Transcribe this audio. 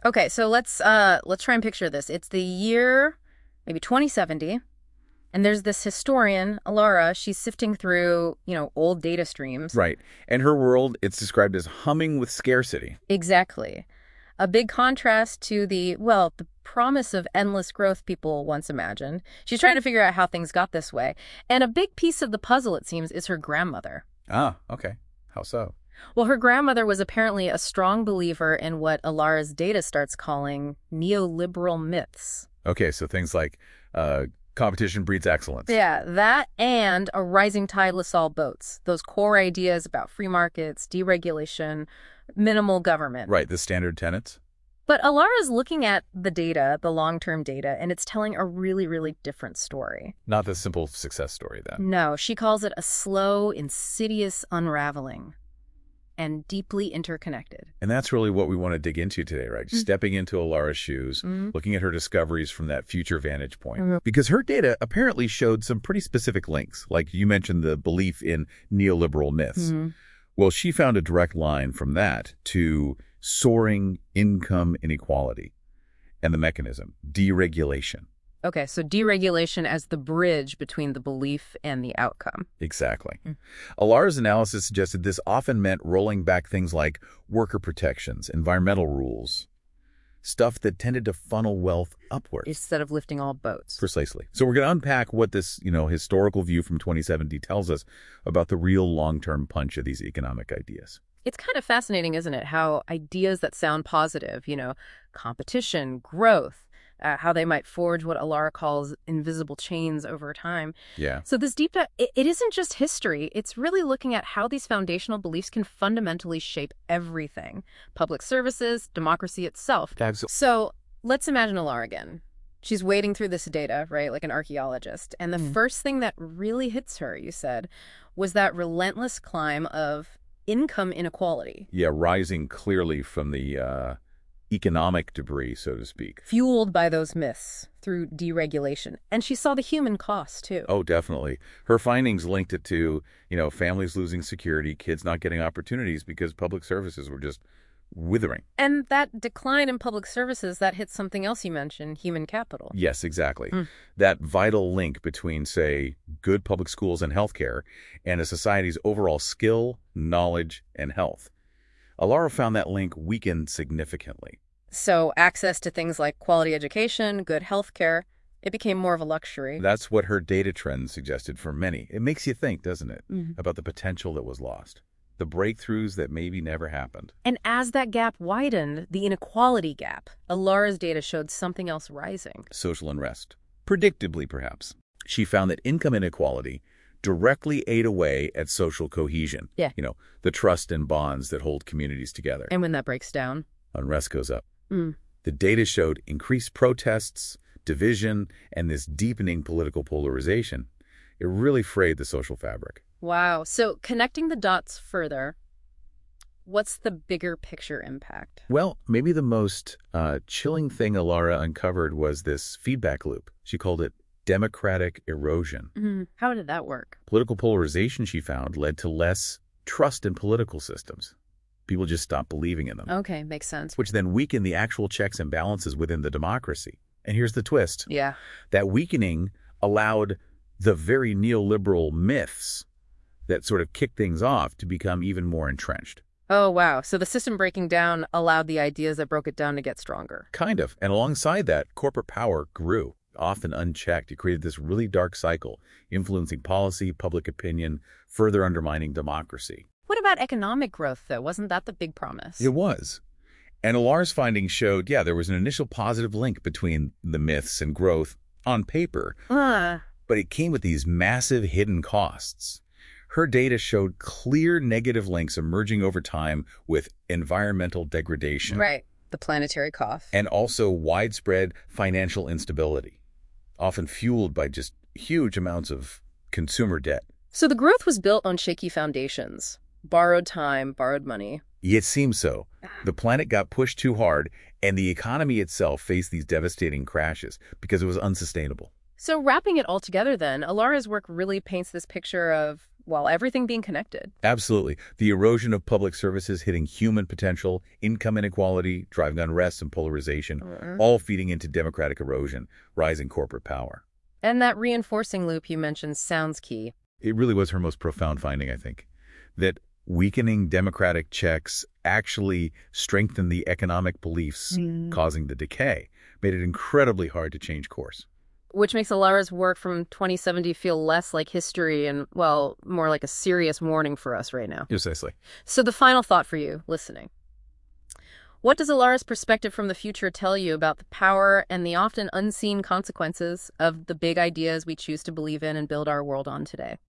Okay, so let's try and picture this. It's the year maybe 2070, and there's this historian, Alara. She's sifting through, old data streams. Right. And her world, it's described as humming with scarcity. Exactly. A big contrast to the promise of endless growth people once imagined. She's trying to figure out how things got this way. And a big piece of the puzzle, it seems, is her grandmother. Ah, okay. How so? Well, her grandmother was apparently a strong believer in what Alara's data starts calling neoliberal myths. Okay, so things like competition breeds excellence. Yeah, that and a rising tide lifts all boats. Those core ideas about free markets, deregulation, minimal government. Right, the standard tenets. But Alara's looking at the data, the long-term data, and it's telling a really, really different story. Not the simple success story, then. No, she calls it a slow, insidious unraveling. And deeply interconnected. And that's really what we want to dig into today, right? Stepping into Alara's shoes, looking at her discoveries from that future vantage point. Because her data apparently showed some pretty specific links, like you mentioned the belief in neoliberal myths. Well, she found a direct line from that to soaring income inequality and the mechanism, deregulation. Okay, so deregulation as the bridge between the belief and the outcome. Exactly. Alara's analysis suggested this often meant rolling back things like worker protections, environmental rules, stuff that tended to funnel wealth upwards. Instead of lifting all boats. Precisely. So we're going to unpack what this, historical view from 2070 tells us about the real long-term punch of these economic ideas. It's kind of fascinating, isn't it, how ideas that sound positive, competition, growth, how they might forge what Alara calls invisible chains over time. Yeah. So this deep dive, it isn't just history. It's really looking at how these foundational beliefs can fundamentally shape everything. Public services, democracy itself. So let's imagine Alara again. She's wading through this data, right, like an archaeologist. And the first thing that really hits her, you said, was that relentless climb of income inequality. Yeah, rising clearly from the economic debris, so to speak. Fueled by those myths through deregulation. And she saw the human cost, too. Oh, definitely. Her findings linked it to, families losing security, kids not getting opportunities because public services were just withering. And that decline in public services, that hits something else you mentioned, human capital. Yes, exactly. That vital link between, say, good public schools and healthcare and a society's overall skill, knowledge, and health. Alara found that link weakened significantly. So access to things like quality education, good health care, it became more of a luxury. That's what her data trends suggested for many. It makes you think, doesn't it, about the potential that was lost, the breakthroughs that maybe never happened. And as that gap widened, the inequality gap, Alara's data showed something else rising. Social unrest. Predictably, perhaps. She found that income inequality directly ate away at social cohesion. Yeah. The trust and bonds that hold communities together. And when that breaks down? Unrest goes up. The data showed increased protests, division, and this deepening political polarization. It really frayed the social fabric. Wow. So connecting the dots further, what's the bigger picture impact? Well, maybe the most chilling thing Alara uncovered was this feedback loop. She called it democratic erosion. How did that work? Political polarization, she found, led to less trust in political systems. People just stopped believing in them. Okay, makes sense. Which then weakened the actual checks and balances within the democracy. And here's the twist. Yeah. That weakening allowed the very neoliberal myths that sort of kicked things off to become even more entrenched. Oh, wow. So the system breaking down allowed the ideas that broke it down to get stronger. Kind of. And alongside that, corporate power grew, often unchecked. It created this really dark cycle, influencing policy, public opinion, further undermining democracy. What about economic growth, though? Wasn't that the big promise? It was. And Alara's findings showed, there was an initial positive link between the myths and growth on paper, but it came with these massive hidden costs. Her data showed clear negative links emerging over time with environmental degradation. Right, the planetary cough. And also widespread financial instability, often fueled by just huge amounts of consumer debt. So the growth was built on shaky foundations. Borrowed time, borrowed money. It seems so. The planet got pushed too hard, and the economy itself faced these devastating crashes because it was unsustainable. So wrapping it all together then, Alara's work really paints this picture of while everything being connected. Absolutely. The erosion of public services hitting human potential, income inequality, driving unrest and polarization, all feeding into democratic erosion, rising corporate power. And that reinforcing loop you mentioned sounds key. It really was her most profound finding, I think, that weakening democratic checks actually strengthened the economic beliefs causing the decay, made it incredibly hard to change course. Which makes Ilara's work from 2070 feel less like history and, well, more like a serious warning for us right now. Precisely. So the final thought for you, listening. What does Ilara's perspective from the future tell you about the power and the often unseen consequences of the big ideas we choose to believe in and build our world on today?